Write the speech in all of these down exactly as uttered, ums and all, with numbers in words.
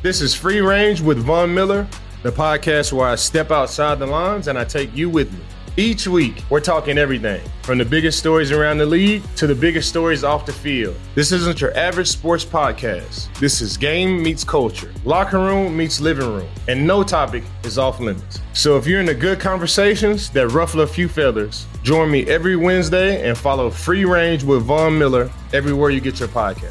This is Free Range with Von Miller, the podcast where I step outside the lines and I take you with me. Each week, we're talking everything from the biggest stories around the league to the biggest stories off the field. This isn't your average sports podcast. This is game meets culture, locker room meets living room, and no topic is off limits. So if you're into good conversations that ruffle a few feathers, join me every Wednesday and follow Free Range with Von Miller everywhere you get your podcast.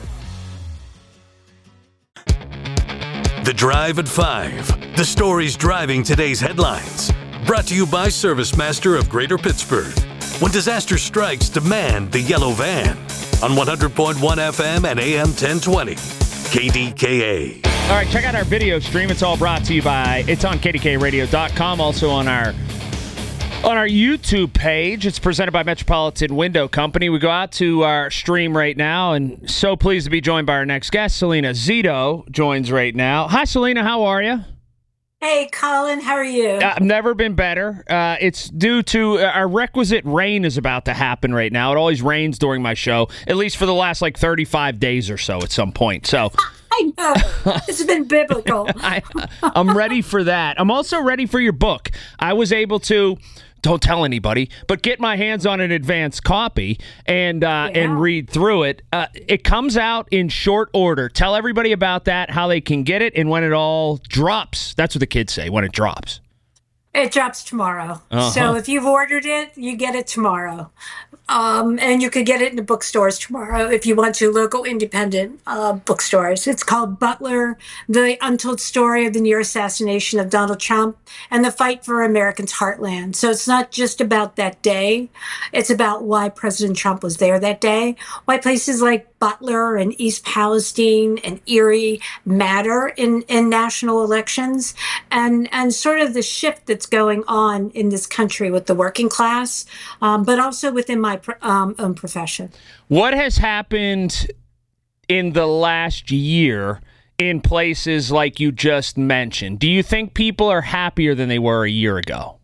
The Drive at Five. The stories driving today's headlines. Brought to you by ServiceMaster of Greater Pittsburgh. When disaster strikes, demand the yellow van. On one hundred point one F M and A M ten twenty. K D K A. All right, check out our video stream. It's all brought to you by, it's on K D K radio dot com. Also on our on our YouTube page. It's presented by Metropolitan Window Company. We go out to our stream right now, and so pleased to be joined by our next guest. Selena Zito joins right now. Hi, Selena. How are you? Hey, Colin, how are you? Uh, I've never been better. Uh, it's due to uh, our requisite rain is about to happen right now. It always rains during my show, at least for the last like thirty-five days or so at some point. So I know. This has been biblical. I, I'm ready for that. I'm also ready for your book. I was able to, don't tell anybody, but get my hands on an advanced copy and uh, Yeah. and read through it. Uh, it comes out in short order. Tell everybody about that, how they can get it, and when it all drops. That's what the kids say, when it drops. It drops tomorrow. Uh-huh. So if you've ordered it, you get it tomorrow. Um, and you could get it in the bookstores tomorrow if you want to, local independent uh, bookstores. It's called Butler, The Untold Story of the Near Assassination of Donald Trump and the Fight for America's Heartland. So it's not just about that day. It's about why President Trump was there that day, why places like Butler and East Palestine and Erie matter in, in national elections, and, and sort of the shift that's going on in this country with the working class, um, but also within my um, own profession. What has happened in the last year in places like you just mentioned? Do you think people are happier than they were a year ago?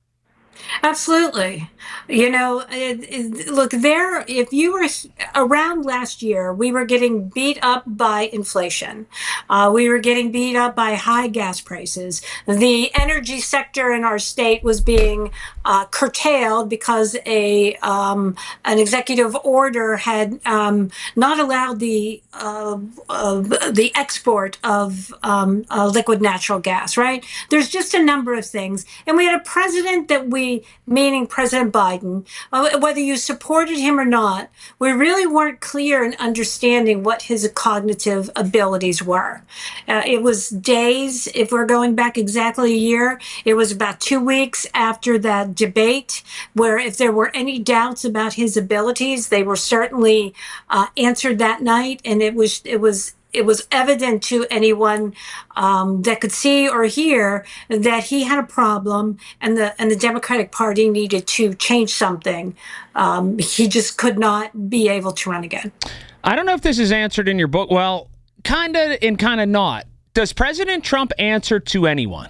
Absolutely. You know, it, it, look, there, if you were around last year, we were getting beat up by inflation. Uh, we were getting beat up by high gas prices. The energy sector in our state was being uh, curtailed because a um, an executive order had um, not allowed the uh, uh, the export of um, uh, liquid natural gas, right? There's just a number of things. And we had a president that we, meaning President Biden, uh, whether you supported him or not, we really weren't clear in understanding what his cognitive abilities were. Uh, it was days, if we're going back exactly a year, it was about two weeks after that debate where if there were any doubts about his abilities, they were certainly uh, answered that night. And it was, it was, it was evident to anyone um, that could see or hear that he had a problem, and the and the Democratic Party needed to change something. Um, he just could not be able to run again. I don't know if this is answered in your book. Well, kind of and kind of not. Does President Trump answer to anyone?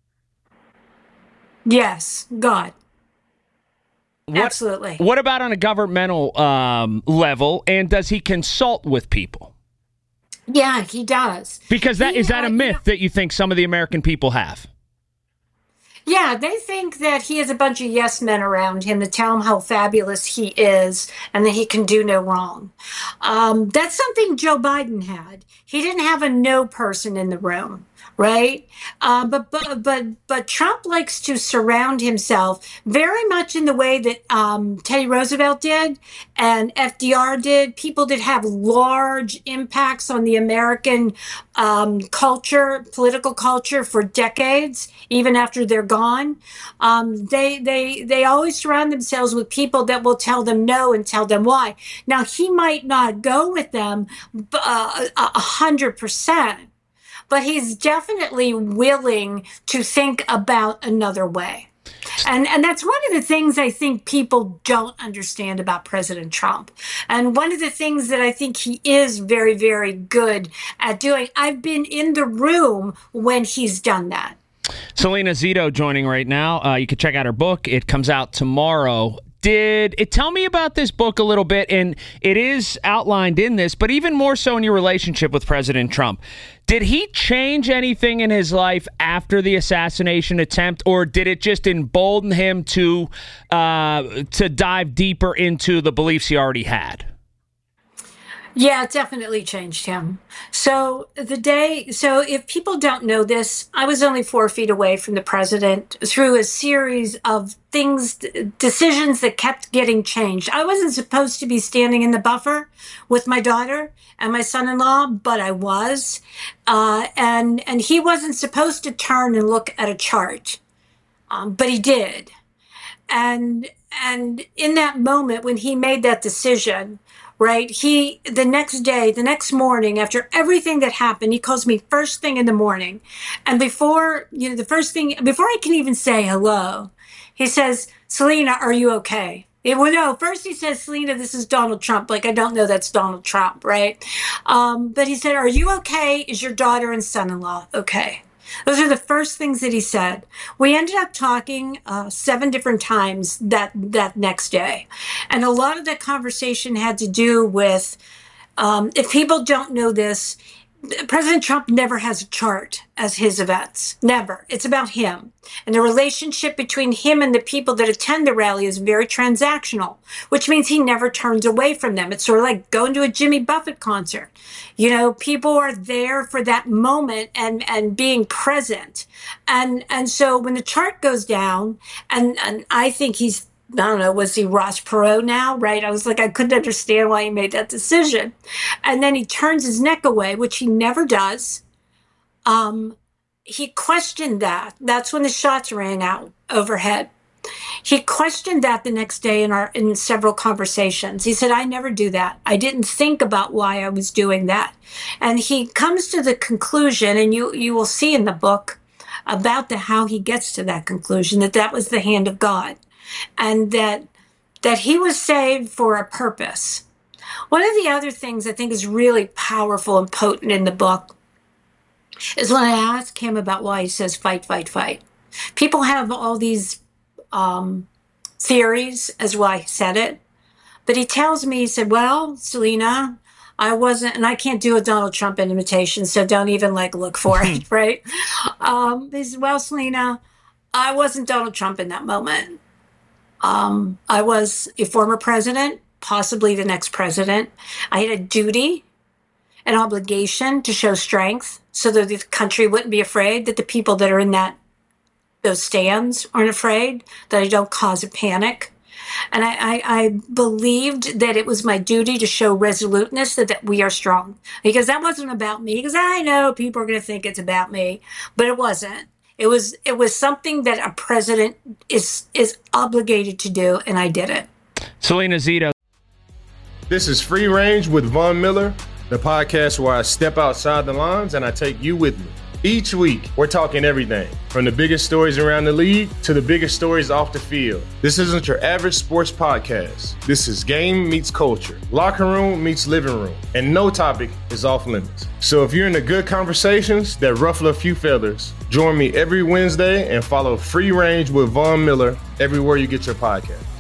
Yes, God. What, Absolutely. What about on a governmental um, level? And does he consult with people? Yeah, he does. Because that he, is that uh, a myth you know, that you think some of the American people have? Yeah, they think that he has a bunch of yes men around him to tell him how fabulous he is and that he can do no wrong. Um, that's something Joe Biden had. He didn't have a no person in the room, right? Uh, but but but but Trump likes to surround himself very much in the way that um, Teddy Roosevelt did and F D R did. People that have large impacts on the American um, culture, political culture for decades, even after they're gone. Um, they they they always surround themselves with people that will tell them no and tell them why. Now he might not go with them uh, a hundred percent. But he's definitely willing to think about another way. And and that's one of the things I think people don't understand about President Trump. And one of the things that I think he is very, very good at doing, I've been in the room when he's done that. Selena Zito joining right now. Uh, you can check out her book. It comes out tomorrow. Did it tell me about this book a little bit? And it is outlined in this, but even more so in your relationship with President Trump. Did he change anything in his life after the assassination attempt, or did it just embolden him to uh, to dive deeper into the beliefs he already had? Yeah, it definitely changed him. So the day, so if people don't know this, I was only four feet away from the president through a series of things, decisions that kept getting changed. I wasn't supposed to be standing in the buffer with my daughter and my son-in-law, but I was. Uh, and, and he wasn't supposed to turn and look at a chart, um, but he did. And, and in that moment when he made that decision, right, he, the next day, the next morning, after everything that happened, he calls me first thing in the morning. And before, you know, the first thing, before I can even say hello, he says, Selena, are you okay? It, well, no, first he says, Selena, this is Donald Trump. Like, I don't know that's Donald Trump, right? Um, but he said, are you okay? Is your daughter and son-in-law okay? Those are the first things that he said. We ended up talking uh, seven different times that, that next day. And a lot of that conversation had to do with, um, if people don't know this, President Trump never has a chart as his events. Never. It's about him. And the relationship between him and the people that attend the rally is very transactional, which means he never turns away from them. It's sort of like going to a Jimmy Buffett concert. You know, people are there for that moment and, and being present. And and so when the chart goes down, and, and I think he's, I don't know, was he Ross Perot now, right? I was like, I couldn't understand why he made that decision. And then he turns his neck away, which he never does. Um, he questioned that. That's when the shots rang out overhead. He questioned that the next day in our in several conversations. He said, I never do that. I didn't think about why I was doing that. And he comes to the conclusion, and you, you will see in the book about the how he gets to that conclusion, that that was the hand of God. And that that he was saved for a purpose. One of the other things I think is really powerful and potent in the book is when I ask him about why he says fight, fight, fight. People have all these um, theories as why he said it. But he tells me, he said, well, Selena, I wasn't, and I can't do a Donald Trump imitation, so don't even like look for it, right? Um, he said, well, Selena, I wasn't Donald Trump in that moment. Um, I was a former president, possibly the next president. I had a duty, an obligation to show strength so that the country wouldn't be afraid, that the people that are in that those stands aren't afraid, that I don't cause a panic. And I, I, I believed that it was my duty to show resoluteness, that, that we are strong. Because that wasn't about me, because I know people are going to think it's about me, but it wasn't. It was it was something that a president is is obligated to do, and I did it. Selena Zito. This is Free Range with Von Miller, the podcast where I step outside the lines and I take you with me. Each week, we're talking everything from the biggest stories around the league to the biggest stories off the field. This isn't your average sports podcast. This is game meets culture, locker room meets living room, and no topic is off limits. So if you're into good conversations that ruffle a few feathers, join me every Wednesday and follow Free Range with Von Miller everywhere you get your podcast.